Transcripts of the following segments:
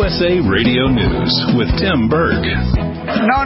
USA Radio News with Tim Berg. No.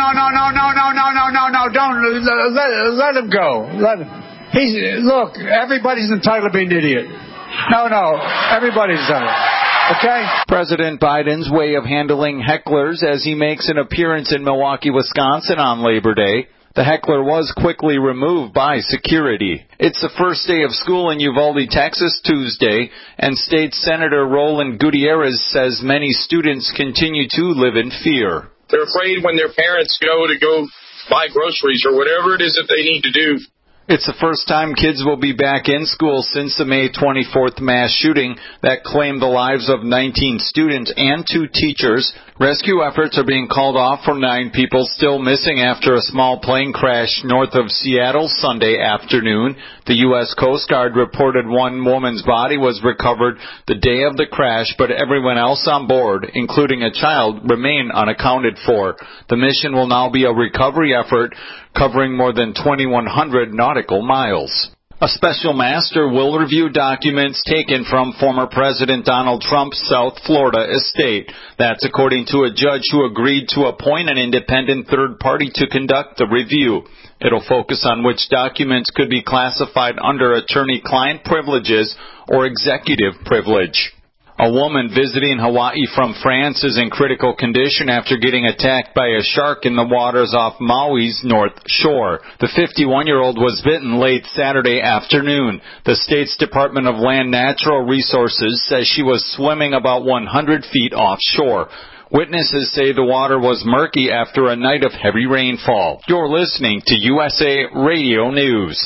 Don't let him go. Look, everybody's entitled to be an idiot. No, everybody's entitled. Okay? President Biden's way of handling hecklers as he makes an appearance in Milwaukee, Wisconsin on Labor Day. The heckler was quickly removed by security. It's the first day of school in Uvalde, Texas, Tuesday, and State Senator Roland Gutierrez says many students continue to live in fear. They're afraid when their parents go buy groceries or whatever it is that they need to do. It's the first time kids will be back in school since the May 24th mass shooting that claimed the lives of 19 students and 2 teachers. Rescue efforts are being called off for 9 people still missing after a small plane crashed north of Seattle Sunday afternoon. The U.S. Coast Guard reported one woman's body was recovered the day of the crash, but everyone else on board, including a child, remain unaccounted for. The mission will now be a recovery effort covering more than 2,100 nautical miles. A special master will review documents taken from former President Donald Trump's South Florida estate. That's according to a judge who agreed to appoint an independent third party to conduct the review. It'll focus on which documents could be classified under attorney-client privileges or executive privilege. A woman visiting Hawaii from France is in critical condition after getting attacked by a shark in the waters off Maui's north shore. The 51-year-old was bitten late Saturday afternoon. The state's Department of Land Natural Resources says she was swimming about 100 feet offshore. Witnesses say the water was murky after a night of heavy rainfall. You're listening to USA Radio News.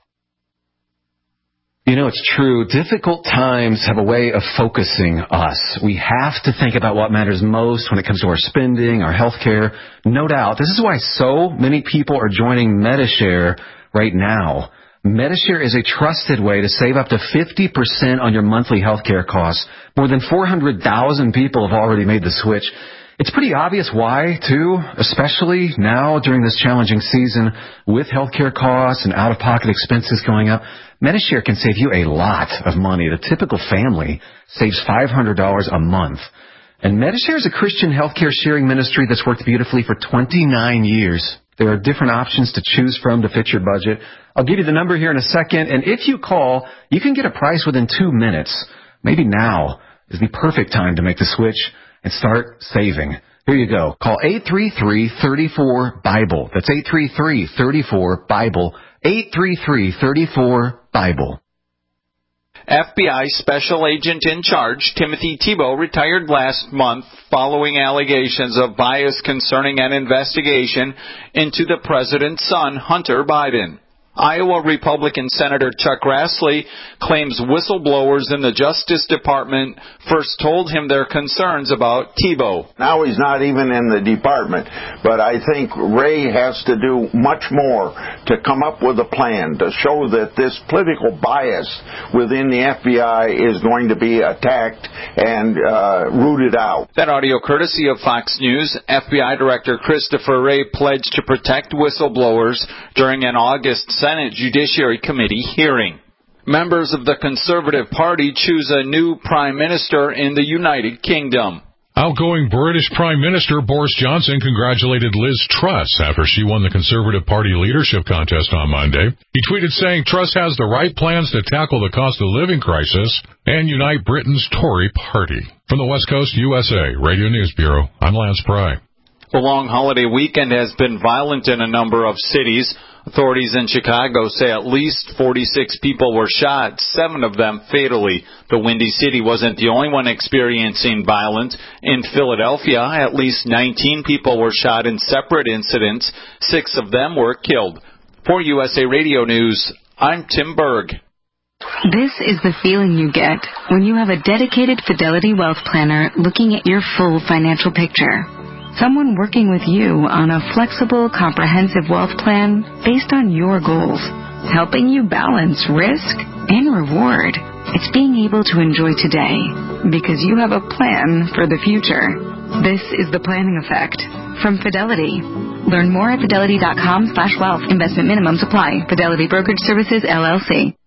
You know, it's true. Difficult times have a way of focusing us. We have to think about what matters most when it comes to our spending, our health care. No doubt. This is why so many people are joining Medi-Share right now. Medi-Share is a trusted way to save up to 50% on your monthly health care costs. More than 400,000 people have already made the switch. It's pretty obvious why, too, especially now during this challenging season with healthcare costs and out-of-pocket expenses going up. Medi-Share can save you a lot of money. The typical family saves $500 a month. And Medi-Share is a Christian healthcare sharing ministry that's worked beautifully for 29 years. There are different options to choose from to fit your budget. I'll give you the number here in a second, and if you call, you can get a price within 2 minutes. Maybe now is the perfect time to make the switch and start saving. Here you go. Call 833-34-BIBLE. That's 833-34-BIBLE. 833-34-BIBLE. FBI Special Agent in Charge Timothy Thibault retired last month following allegations of bias concerning an investigation into the president's son, Hunter Biden. Iowa Republican Senator Chuck Grassley claims whistleblowers in the Justice Department first told him their concerns about Thibault. Now he's not even in the department, but I think Ray has to do much more to come up with a plan to show that this political bias within the FBI is going to be attacked and rooted out. That audio courtesy of Fox News. FBI Director Christopher Wray pledged to protect whistleblowers during an August Senate Judiciary Committee hearing. Members of the Conservative Party choose a new Prime Minister in the United Kingdom. Outgoing British Prime Minister Boris Johnson congratulated Liz Truss after she won the Conservative Party leadership contest on Monday. He tweeted saying Truss has the right plans to tackle the cost of living crisis and unite Britain's Tory party. From the West Coast, USA Radio News Bureau, I'm Lance Pry. The long holiday weekend has been violent in a number of cities. Authorities in Chicago say at least 46 people were shot, 7 of them fatally. The Windy City wasn't the only one experiencing violence. In Philadelphia, at least 19 people were shot in separate incidents. 6 of them were killed. For USA Radio News, I'm Tim Berg. This is the feeling you get when you have a dedicated Fidelity Wealth Planner looking at your full financial picture. Someone working with you on a flexible, comprehensive wealth plan based on your goals, helping you balance risk and reward. It's being able to enjoy today because you have a plan for the future. This is the planning effect from Fidelity. Learn more at fidelity.com/wealth. Investment minimums apply. Fidelity Brokerage Services, LLC.